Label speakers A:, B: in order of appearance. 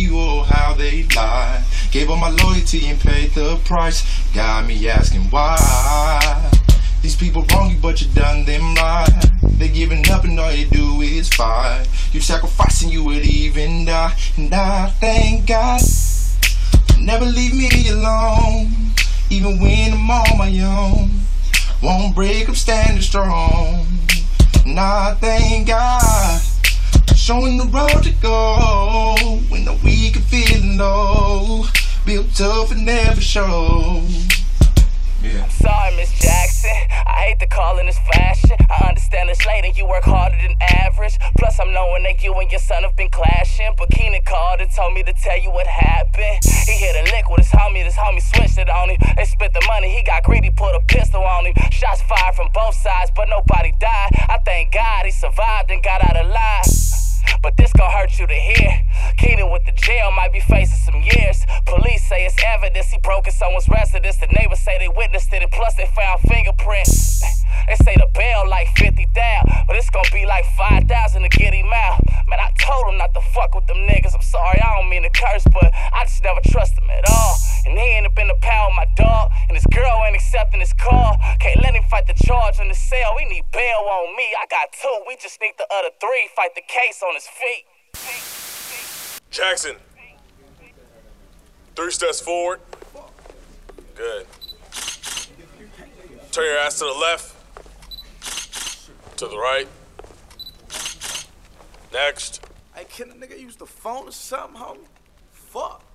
A: me, oh, how they lie. Gave up my loyalty and paid the price. Got me asking why. These people wrong you, but you done them right. They giving up and all you do is fight. You sacrificing, you would even die. And I thank God never leave me alone. Even when I'm on my own, won't break, I'm standing strong. And I thank God showing the road to go when the weak are feeling low. Built tough and never show. Yeah.
B: I'm sorry, Miss Jackson. I hate to call in this fashion. I understand it's late and you work harder than average. Plus, I'm knowing that you and your son have been clashing. But Keenan called and told me to tell you what happened. He hit a lick with his homie switched it on him. They spent the money, he got greedy, put a pistol on him. Shots fired from both sides, but nobody died. I thank God he survived and got out alive. But this gon' hurt you to hear. Keenan with the jail might be facing some years. Police say it's evidence he broke in someone's residence. The neighbors say they witnessed it, and plus they found fingerprints. They say the bail like 50,000, but it's gon' be like 5,000 to get him out. Man, I told him not to fuck with them niggas. I'm sorry, I don't mean to curse, but I just never trust him at all. And he ain't up in the pound with my dog, and his girl ain't accepting his call. Can't let him fight the charge on the cell. We need bail on me. I got 2. We just need the other 3. Fight the case on his feet.
C: Jackson. 3 steps forward. Good. Turn your ass to the left. To the right. Next.
D: Hey, can a nigga use the phone or something, homie? Fuck.